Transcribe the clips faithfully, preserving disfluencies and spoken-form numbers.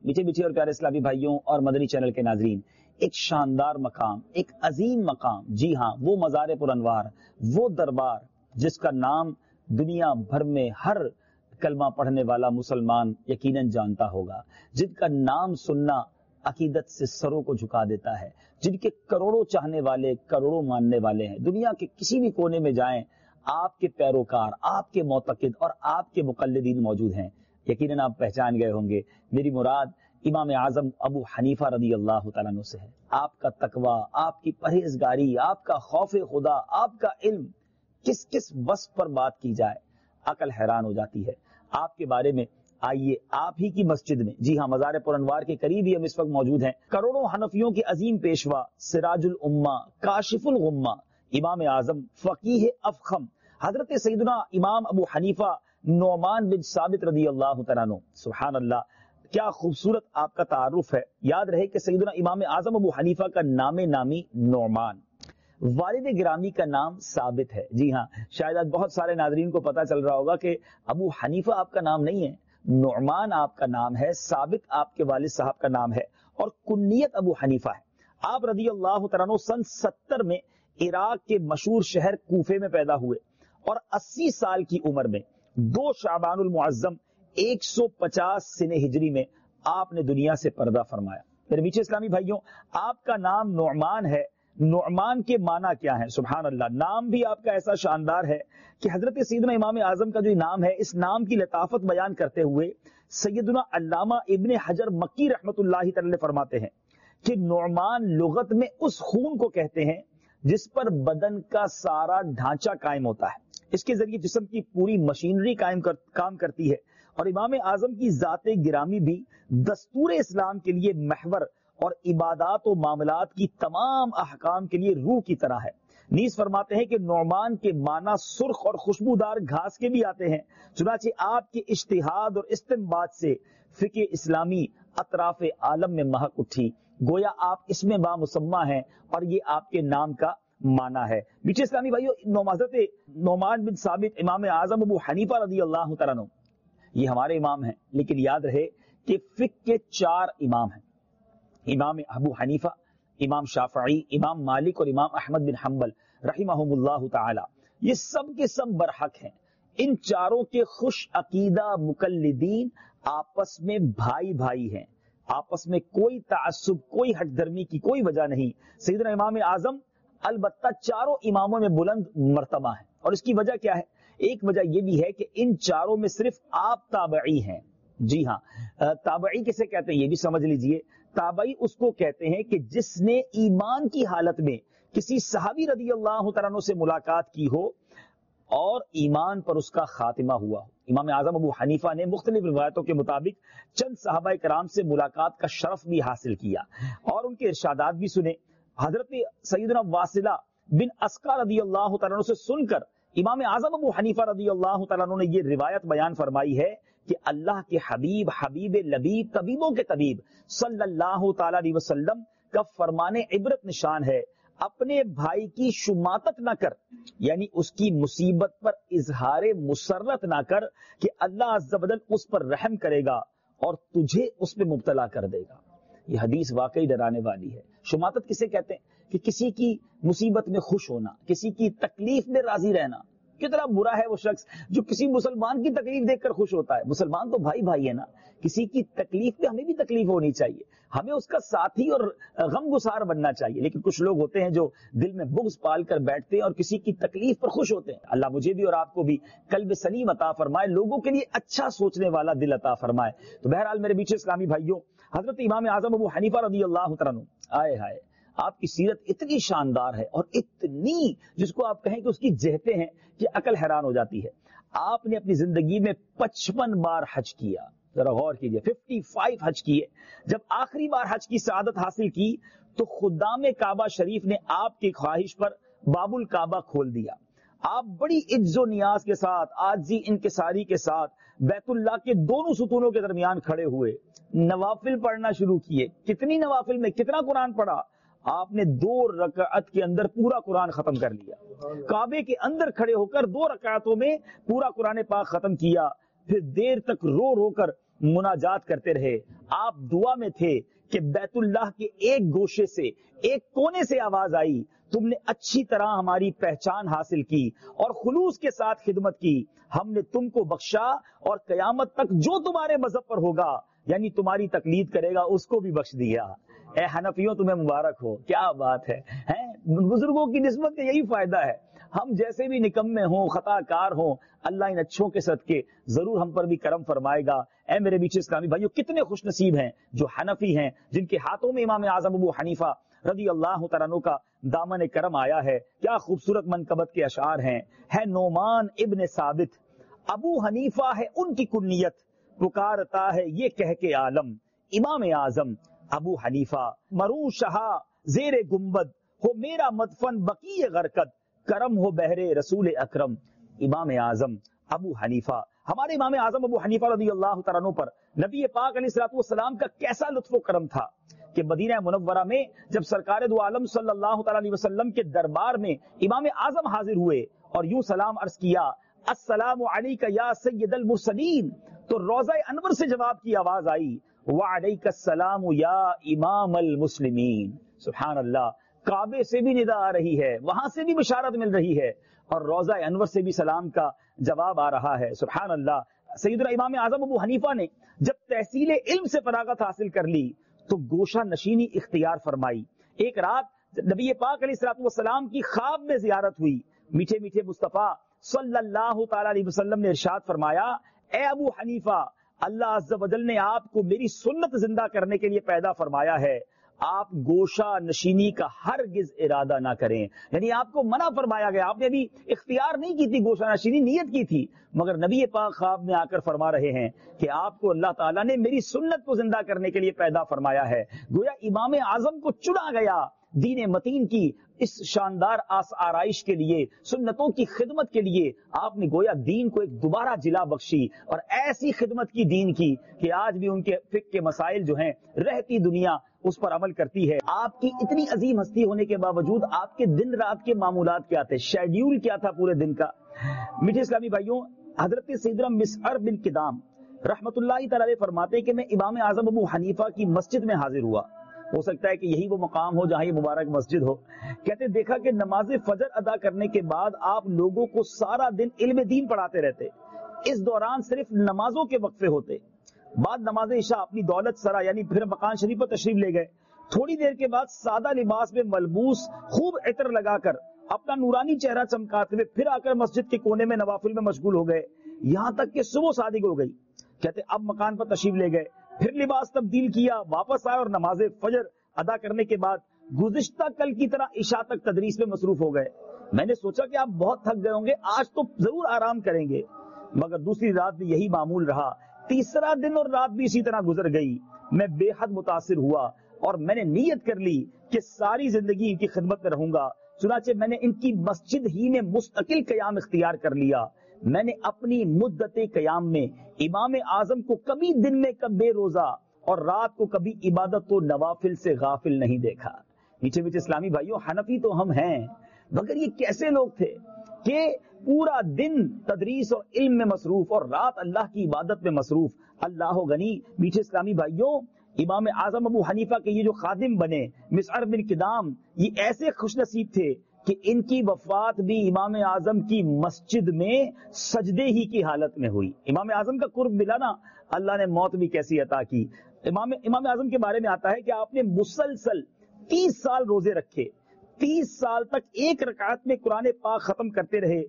میٹھے میٹھے اور پیارے اسلامی بھائیوں اور مدنی چینل کے ناظرین، ایک شاندار مقام، ایک عظیم مقام، جی ہاں، وہ مزار پر انوار، وہ دربار جس کا نام دنیا بھر میں ہر کلمہ پڑھنے والا مسلمان یقیناً جانتا ہوگا، جن کا نام سننا عقیدت سے سروں کو جھکا دیتا ہے، جن کے کروڑوں چاہنے والے، کروڑوں ماننے والے ہیں، دنیا کے کسی بھی کونے میں جائیں آپ کے پیروکار، آپ کے معتقد اور آپ کے مقلدین موجود ہیں۔ یقیناً آپ پہچان گئے ہوں گے، میری مراد امام اعظم ابو حنیفہ رضی اللہ تعالیٰ عنہ سے ہے۔ آپ کا تقوی، آپ کی پرہیزگاری، آپ کا خوف خدا، آپ کا علم، کس کس وصف پر بات کی جائے عقل حیران ہو جاتی ہے۔ آپ کے بارے میں آئیے آپ ہی کی مسجد میں، جی ہاں، مزار پر انوار کے قریب ہی ہم اس وقت موجود ہیں، کروڑوں حنفیوں کے عظیم پیشوا، سراج الامہ، کاشف الغمہ، امام اعظم، فقیہ افخم، حضرت سیدنا امام ابو حنیفہ نعمان بن ثابت رضی اللہ تعالیٰ عنہ۔ سبحان اللہ، کیا خوبصورت آپ کا تعارف ہے۔ یاد رہے کہ سیدنا امام اعظم ابو حنیفہ کا نام نامی نعمان، والد گرامی کا نام ثابت ہے۔ جی ہاں، شاید آج بہت سارے ناظرین کو پتا چل رہا ہوگا کہ ابو حنیفہ آپ کا نام نہیں ہے، نعمان آپ کا نام ہے، ثابت آپ کے والد صاحب کا نام ہے، اور کنیت ابو حنیفہ ہے۔ آپ رضی اللہ تعالیٰ عنہ سن ستر میں عراق کے مشہور شہر کوفے میں پیدا ہوئے، اور اسی سال کی عمر میں دو شعبان المعظم ایک سو پچاس سنہ ہجری میں آپ نے دنیا سے پردہ فرمایا۔ میرے میٹھے اسلامی بھائیوں، آپ کا نام نعمان ہے، نعمان کے معنی کیا ہے؟ سبحان اللہ، نام بھی آپ کا ایسا شاندار ہے کہ حضرت سیدنا امام اعظم کا جو نام ہے، اس نام کی لطافت بیان کرتے ہوئے سیدنا علامہ ابن حجر مکی رحمت اللہ تعالی فرماتے ہیں کہ نعمان لغت میں اس خون کو کہتے ہیں جس پر بدن کا سارا ڈھانچہ قائم ہوتا ہے، اس کے ذریعے جسم کی پوری مشینری قائم کر کام کرتی ہے، اور امام اعظم کی ذات گرامی بھی دستور اسلام کے لیے محور اور عبادات و معاملات کی تمام احکام کے لیے روح کی طرح ہے۔ نیز فرماتے ہیں کہ نعمان کے معنی سرخ اور خوشبودار گھاس کے بھی آتے ہیں، چنانچہ آپ کے اجتہاد اور استنباط سے فقہ اسلامی اطراف عالم میں مہک اٹھی، گویا آپ اس میں بامسمہ ہیں، اور یہ آپ کے نام کا معنی ہے۔ میٹھے اسلامی بھائیو، حضرت نعمان بن ثابت امام اعظم ابو حنیفہ رضی اللہ تعالیٰ عنہ یہ ہمارے امام ہیں، لیکن یاد رہے کہ فقہ کے چار امام ہیں، امام ابو حنیفہ، امام شافعی، امام مالک اور امام احمد بن حنبل رحمہم اللہ تعالی، یہ سب کے سب برحق ہیں۔ ان چاروں کے خوش عقیدہ مقلدین آپس میں بھائی بھائی ہیں، آپس میں کوئی تعصب، کوئی ہٹ دھرمی کی کوئی وجہ نہیں۔ سیدنا امام اعظم البتہ چاروں اماموں میں بلند مرتبہ ہیں، اور اس کی وجہ کیا ہے؟ ایک وجہ یہ بھی ہے کہ ان چاروں میں صرف آپ تابعی ہیں۔ جی ہاں، تابعی کسے کہتے ہیں یہ بھی سمجھ لیجئے۔ تابعی اس کو کہتے ہیں کہ جس نے ایمان کی حالت میں کسی صحابی رضی اللہ تعالیٰ عنہ سے ملاقات کی ہو اور ایمان پر اس کا خاتمہ ہوا ہو۔ امام اعظم ابو حنیفہ نے مختلف روایتوں کے مطابق چند صحابہ کرام سے ملاقات کا شرف بھی حاصل کیا اور ان کے ارشادات بھی سنے۔ حضرت سیدنا واصلہ بن اسقا رضی اللہ تعالیٰ عنہ سے سن کر امام اعظم ابو حنیفہ رضی اللہ تعالیٰ عنہ نے یہ روایت بیان فرمائی ہے کہ اللہ کے حبیب، حبیب لبیب، طبیبوں کے طبیب صلی اللہ تعالیٰ علیہ وسلم کا فرمان عبرت نشان ہے، اپنے بھائی کی شماتت نہ کر، یعنی اس کی مصیبت پر اظہار مسرت نہ کر کہ اللہ عز و جل اس پر رحم کرے گا اور تجھے اس میں مبتلا کر دے گا۔ یہ حدیث واقعی ڈرانے والی ہے۔ شماتت کسے کہتے ہیں؟ کہ کسی کی مصیبت میں خوش ہونا، کسی کی تکلیف میں راضی رہنا۔ کتنا برا ہے وہ شخص جو کسی مسلمان کی تکلیف دیکھ کر خوش ہوتا ہے۔ مسلمان تو بھائی بھائی ہے نا، کسی کی تکلیف پہ ہمیں بھی تکلیف ہونی چاہیے، ہمیں اس کا ساتھی اور غم گسار بننا چاہیے۔ لیکن کچھ لوگ ہوتے ہیں جو دل میں بغض پال کر بیٹھتے ہیں اور کسی کی تکلیف پر خوش ہوتے ہیں۔ اللہ مجھے بھی اور آپ کو بھی قلب سلیم عطا فرمائے، لوگوں کے لیے اچھا سوچنے والا دل عطا فرمائے۔ تو بہرحال میرے میٹھے اسلامی بھائیوں، حضرت امام اعظم ابو حنیفہ رضی اللہ تعالیٰ عنہ، آئے ہائے، آپ کی سیرت اتنی شاندار ہے اور اتنی جس کو آپ کہیں کہ اس کی جہتیں ہیں کہ عقل حیران ہو جاتی ہے۔ آپ نے اپنی زندگی میں پچپن بار حج کیا، ذرا غور کیجئے، ففٹی فائیو حج کیے۔ جب آخری بار حج کی سعادت حاصل کی تو خدام کعبہ شریف نے آپ کی خواہش پر باب الکعبہ کھول دیا۔ آپ بڑی عجز و نیاز کے ساتھ، عاجزی انکساری کے ساتھ بیت اللہ کے دونوں ستونوں کے درمیان کھڑے ہوئے، نوافل پڑھنا شروع کیے۔ کتنی نوافل میں کتنا قرآن پڑھا؟ آپ نے دو رکعت کے اندر پورا قرآن ختم کر لیا، کعبے کے اندر کھڑے ہو کر دو رکعتوں میں پورا قرآن پاک ختم کیا، پھر دیر تک رو رو کر مناجات کرتے رہے۔ آپ دعا میں تھے کہ بیت اللہ کے ایک گوشے سے ایک کونے سے آواز آئی، تم نے اچھی طرح ہماری پہچان حاصل کی اور خلوص کے ساتھ خدمت کی، ہم نے تم کو بخشا اور قیامت تک جو تمہارے مذہب پر ہوگا یعنی تمہاری تقلید کرے گا اس کو بھی بخش دیا۔ اے حنفیوں تمہیں مبارک ہو، کیا بات ہے۔ بزرگوں کی نسبت کا یہی فائدہ ہے، ہم جیسے بھی نکمے ہوں، خطا کار ہوں، اللہ ان اچھوں کے صدقے ضرور ہم پر بھی کرم فرمائے گا۔ اے میرے بیچ اسلامی بھائیو، کتنے خوش نصیب ہیں جو حنفی ہیں، جن کے ہاتھوں میں امام اعظم ابو حنیفہ رضی اللہ تعالیٰ عنہ کا دامن کرم آیا ہے۔ کیا خوبصورت منقبت کے اشعار ہیں۔ ہے نعمان ابن ثابت، ابو حنیفہ ہے ان کی کنیت، پکارتا ہے یہ کہہ کے عالم، امام اعظم ابو حنیفہ، مروں شہا زیر گنبد، ہو میرا مدفن بقیع غرقد، کرم ہو بہرے رسول اکرم، امام اعظم ابو حنیفہ۔ ہمارے امام اعظم ابو حنیفہ رضی اللہ تعالیٰ عنہ پر نبی پاک علیہ الصلوۃ والسلام کا کیسا لطف و کرم تھا کہ مدینہ منورہ میں جب سرکار دو عالم صلی اللہ تعالیٰ علیہ وسلم کے دربار میں امام اعظم حاضر ہوئے اور یوں سلام عرض کیا، السلام علیک یا سید المرسلین، تو روضہ انور سے جواب کی آواز آئی، وعلیک السلام یا امام المسلمین۔ سبحان اللہ، کعبے سے بھی ندا آ رہی ہے، وہاں سے بھی بشارت مل رہی ہے اور روضہ انور سے بھی سلام کا جواب آ رہا ہے۔ سبحان اللہ۔ سیدنا امام اعظم ابو حنیفہ نے جب تحصیل علم سے فراغت حاصل کر لی تو گوشہ نشینی اختیار فرمائی۔ ایک رات نبی پاک علیہ الصلوۃ والسلام کی خواب میں زیارت ہوئی، میٹھے میٹھے مصطفیٰ صلی اللہ تعالی علیہ وسلم نے ارشاد فرمایا، اے ابو حنیفہ، اللہ عز و جل نے آپ کو میری سنت زندہ کرنے کے لیے پیدا فرمایا ہے، آپ گوشہ نشینی کا ہرگز ارادہ نہ کریں۔ یعنی آپ کو منع فرمایا گیا، آپ نے ابھی اختیار نہیں کی تھی گوشہ نشینی، نیت کی تھی، مگر نبی پاک خواب میں آ کر فرما رہے ہیں کہ آپ کو اللہ تعالیٰ نے میری سنت کو زندہ کرنے کے لیے پیدا فرمایا ہے۔ گویا امام اعظم کو چنا گیا دین متین کی اس شاندار آس آرائش کے لیے، سنتوں کی خدمت کے لیے۔ آپ نے گویا دین کو ایک دوبارہ جلا بخشی اور ایسی خدمت کی دین کی کہ آج بھی ان کے فقہ کے مسائل جو ہیں رہتی دنیا اس پر عمل کرتی ہے۔ آپ کی اتنی عظیم ہستی ہونے کے باوجود آپ کے دن رات کے معمولات کیا تھے، شیڈیول کیا تھا پورے دن کا؟ میٹھے اسلامی بھائیوں، حضرت سیدنا مسعر بن کدام رحمت اللہ تعالی فرماتے ہیں کہ میں امام اعظم ابو حنیفہ کی مسجد میں حاضر ہوا، ہو سکتا ہے کہ یہی وہ مقام ہو جہاں یہ مبارک مسجد ہو۔ کہتے دیکھا کہ نماز فجر ادا کرنے کے بعد آپ لوگوں کو سارا دن علم دین پڑھاتے رہتے، اس دوران صرف نمازوں کے وقفے ہوتے، بعد نماز عشاء اپنی دولت سرا یعنی پھر مکان شریف پر تشریف لے گئے، تھوڑی دیر کے بعد سادہ لباس میں ملبوس خوب عطر لگا کر اپنا نورانی چہرہ چمکاتے ہوئے پھر آ کر مسجد کے کونے میں نوافل میں مشغول ہو گئے، یہاں تک کہ صبح صادق ہو گئی۔ کہتے اب مکان پر تشریف لے گئے، پھر لباس تبدیل کیا، واپس آئے اور نماز فجر ادا کرنے کے بعد گزشتہ کل کی طرح عشاء تک تدریس میں مصروف ہو گئے۔ میں نے سوچا کہ آپ بہت تھک گئے ہوں گے، آج تو ضرور آرام کریں گے، مگر دوسری رات بھی یہی معمول رہا، تیسرا دن اور رات بھی اسی طرح گزر گئی۔ میں بے حد متاثر ہوا اور میں نے نیت کر لی کہ ساری زندگی ان کی خدمت میں رہوں گا، چنانچہ میں نے ان کی مسجد ہی میں مستقل قیام اختیار کر لیا۔ میں نے اپنی مدت قیام میں امام اعظم کو کبھی دن میں کب بے روزہ اور رات کو کبھی عبادت و نوافل سے غافل نہیں دیکھا۔ نیچے نیچے اسلامی بھائیوں، حنفی تو ہم ہیں، مگر یہ کیسے لوگ تھے کہ پورا دن تدریس اور علم میں مصروف اور رات اللہ کی عبادت میں مصروف۔ اللہ غنی۔ میٹھے اسلامی بھائیوں، امام اعظم ابو حنیفہ کے یہ جو خادم بنے مسعر بن کدام، یہ ایسے خوش نصیب تھے کہ ان کی وفات بھی امام اعظم کی مسجد میں سجدے ہی کی حالت میں ہوئی۔ امام اعظم کا قرب ملا نا، اللہ نے موت بھی کیسی عطا کی۔ امام امام اعظم کے بارے میں آتا ہے کہ آپ نے مسلسل تیس سال روزے رکھے، تیس سال تک ایک رکعت میں قرآن پاک ختم کرتے رہے،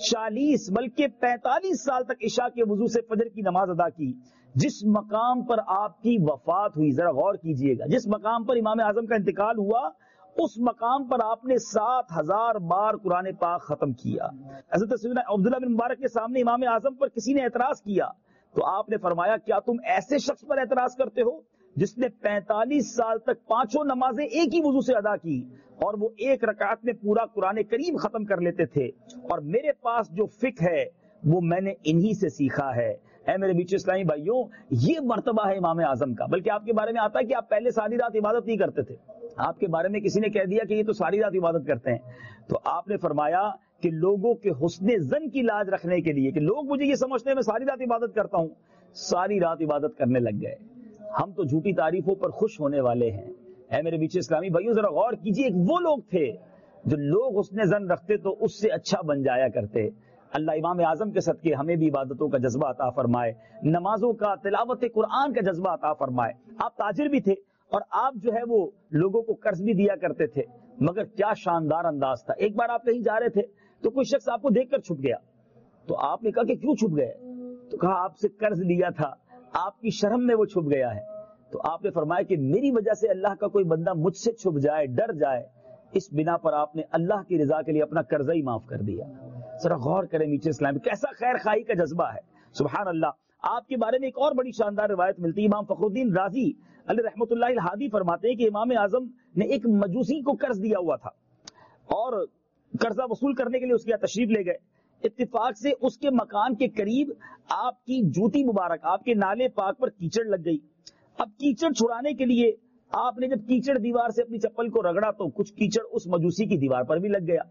چالیس بلکہ پینتالیس سال تک عشاء کے وضو سے فجر کی نماز ادا کی۔ جس مقام پر آپ کی وفات ہوئی، ذرا غور کیجئے گا، جس مقام پر امام اعظم کا انتقال ہوا اس مقام پر آپ نے سات ہزار بار قرآن پاک ختم کیا۔ حضرت سیدنا عبداللہ بن مبارک کے سامنے امام اعظم پر کسی نے اعتراض کیا تو آپ نے فرمایا، کیا تم ایسے شخص پر اعتراض کرتے ہو جس نے پینتالیس سال تک پانچوں نمازیں ایک ہی وضو سے ادا کی اور وہ ایک رکعت میں پورا قرآن کریم ختم کر لیتے تھے، اور میرے پاس جو فقہ ہے وہ میں نے انہی سے سیکھا ہے۔ اے میرے بیچ اسلامی بھائیوں، یہ مرتبہ ہے امام اعظم کا۔ بلکہ آپ کے بارے میں آتا ہے کہ آپ پہلے ساری رات عبادت نہیں کرتے تھے، آپ کے بارے میں کسی نے کہہ دیا کہ یہ تو ساری رات عبادت کرتے ہیں، تو آپ نے فرمایا کہ لوگوں کے حسن زن کی لاج رکھنے کے لیے کہ لوگ مجھے یہ سمجھتے ہیں میں ساری رات عبادت کرتا ہوں، ساری رات عبادت کرنے لگ گئے، ہم تو جھوٹی تعریفوں پر خوش ہونے والے ہیں. اے میرے بیچ اسلامی بھائیوں ذرا غور کیجئے, ایک وہ لوگ تھے جو لوگ حسن ظن رکھتے تو اس سے اچھا بن جایا کرتے. اللہ امام اعظم کے صدقے ہمیں بھی عبادتوں کا جذبہ عطا فرمائے, نمازوں کا, تلاوت قرآن کا جذبہ عطا فرمائے. آپ تاجر بھی تھے اور آپ جو ہے وہ لوگوں کو قرض بھی دیا کرتے تھے, مگر کیا شاندار انداز تھا. ایک بار آپ کہیں جا رہے تھے تو کوئی شخص آپ کو دیکھ کر چھپ گیا, تو آپ نے کہا کہ کیوں چھپ گئے؟ تو کہا آپ سے قرض لیا تھا, آپ کی شرم میں وہ چھپ گیا ہے. تو آپ نے فرمایا کہ میری وجہ سے اللہ کا کوئی بندہ مجھ سے چھپ جائے, ڈر جائے, اس بنا پر آپ نے اللہ کی رضا کے لیے اپنا قرضہ ہی معاف کر دیا. ذرا غور کریں میٹھے اسلام, کیسا خیر خواہی کا جذبہ ہے. سبحان اللہ. آپ کے بارے میں ایک اور بڑی شاندار روایت ملتی ہے. امام فخر الدین رازی علیہ رحمۃ اللہ الہادی فرماتے ہیں کہ امام اعظم نے ایک مجوسی کو قرض دیا ہوا تھا اور قرضہ وصول کرنے کے لیے اس کے یہاں تشریف لے گئے. اتفاق سے اس کے مکان کے قریب آپ کی جوتی مبارک, آپ کے نالے پاک پر کیچڑ لگ گئی. اب کیچڑ چھڑانے کے لیے آپ نے جب کیچڑ دیوار سے اپنی چپل کو رگڑا تو کچھ کیچڑ اس مجوسی کی دیوار پر بھی لگ گیا.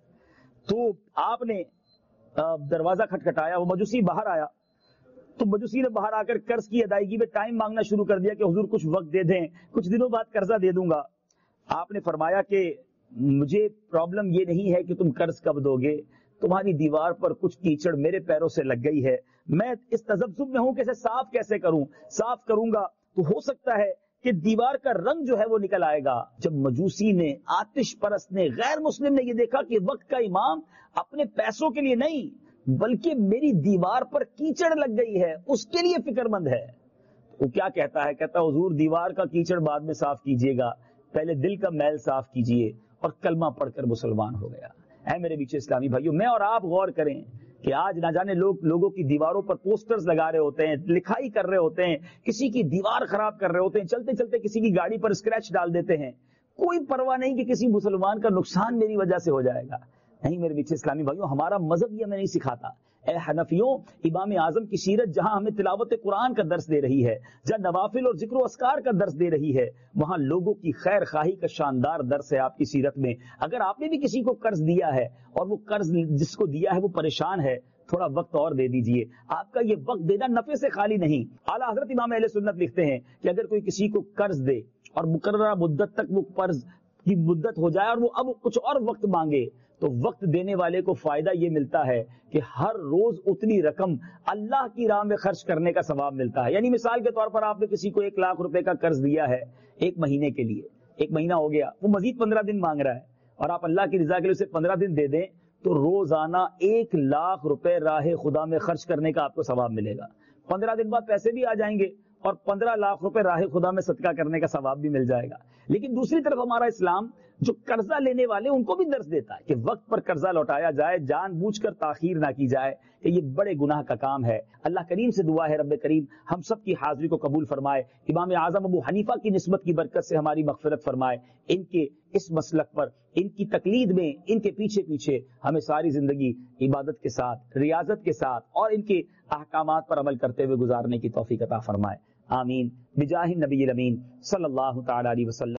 تو آپ نے دروازہ کھٹکھٹایا, وہ مجوسی باہر آیا تو مجوسی نے باہر آ کر قرض کی ادائیگی میں ٹائم مانگنا شروع کر دیا کہ حضور کچھ وقت دے دیں, کچھ دنوں بعد قرضہ دے دوں گا. آپ نے فرمایا کہ مجھے پرابلم یہ نہیں ہے کہ تم قرض کب دو گے, تمہاری دیوار پر کچھ کیچڑ میرے پیروں سے لگ گئی ہے, میں اس تذبذب میں ہوں کہ اسے صاف کیسے کروں, صاف کروں گا تو ہو سکتا ہے کہ دیوار کا رنگ جو ہے وہ نکل آئے گا. جب مجوسی نے, آتش پرست نے, غیر مسلم نے یہ دیکھا کہ وقت کا امام اپنے پیسوں کے لیے نہیں بلکہ میری دیوار پر کیچڑ لگ گئی ہے اس کے لیے فکر مند ہے, وہ کیا کہتا ہے؟ کہتا حضور دیوار کا کیچڑ بعد میں صاف کیجئے گا, پہلے دل کا میل صاف کیجئے, اور کلمہ پڑھ کر مسلمان ہو گیا. اے میرے بیچ اسلامی بھائیوں, میں اور آپ غور کریں کہ آج نہ جانے لوگ لوگوں کی دیواروں پر پوسٹرز لگا رہے ہوتے ہیں, لکھائی کر رہے ہوتے ہیں, کسی کی دیوار خراب کر رہے ہوتے ہیں, چلتے چلتے کسی کی گاڑی پر اسکریچ ڈال دیتے ہیں, کوئی پرواہ نہیں کہ کسی مسلمان کا نقصان میری وجہ سے ہو جائے گا. نہیں میرے بیچ اسلامی بھائیوں, ہمارا مذہب یہ ہمیں نہیں سکھاتا. اے حنفیوں, امام اعظم کی سیرت جہاں ہمیں تلاوت قرآن کا درس دے رہی ہے, جہاں نوافل اور ذکر و اذکار کا درس دے رہی ہے, وہاں لوگوں کی خیر خواہی کا شاندار درس ہے آپ کی سیرت میں. اگر آپ نے بھی کسی کو قرض دیا ہے اور وہ قرض جس کو دیا ہے وہ پریشان ہے, تھوڑا وقت اور دے دیجئے. آپ کا یہ وقت دینا نفع سے خالی نہیں. اعلیٰ حضرت امام اہل سنت لکھتے ہیں کہ اگر کوئی کسی کو قرض دے اور مقررہ مدت تک وہ قرض کی مدت ہو جائے اور وہ اب کچھ اور وقت مانگے, تو وقت دینے والے کو فائدہ یہ ملتا ہے کہ ہر روز اتنی رقم اللہ کی راہ میں خرچ کرنے کا ثواب ملتا ہے. یعنی مثال کے طور پر آپ نے کسی کو ایک لاکھ روپے کا قرض دیا ہے ایک مہینے کے لیے, ایک مہینہ ہو گیا, وہ مزید پندرہ دن مانگ رہا ہے, اور آپ اللہ کی رضا کے لیے اسے پندرہ دن دے دیں تو روزانہ ایک لاکھ روپے راہ خدا میں خرچ کرنے کا آپ کو ثواب ملے گا. پندرہ دن بعد پیسے بھی آ جائیں گے اور پندرہ لاکھ روپے راہ خدا میں صدقہ کرنے کا ثواب بھی مل جائے گا. لیکن دوسری طرف ہمارا اسلام جو قرضہ لینے والے ان کو بھی درس دیتا ہے کہ وقت پر قرضہ لوٹایا جائے, جان بوجھ کر تاخیر نہ کی جائے, کہ یہ بڑے گناہ کا کام ہے. اللہ کریم سے دعا ہے رب کریم ہم سب کی حاضری کو قبول فرمائے, امام اعظم ابو حنیفہ کی نسبت کی برکت سے ہماری مغفرت فرمائے. ان کے اس مسلک پر, ان کی تقلید میں, ان کے پیچھے پیچھے ہمیں ساری زندگی عبادت کے ساتھ, ریاضت کے ساتھ اور ان کے احکامات پر عمل کرتے ہوئے گزارنے کی توفیق عطا فرمائے. آمین بجاہ النبی الامین صلی اللہ تعالی علیہ وسلم.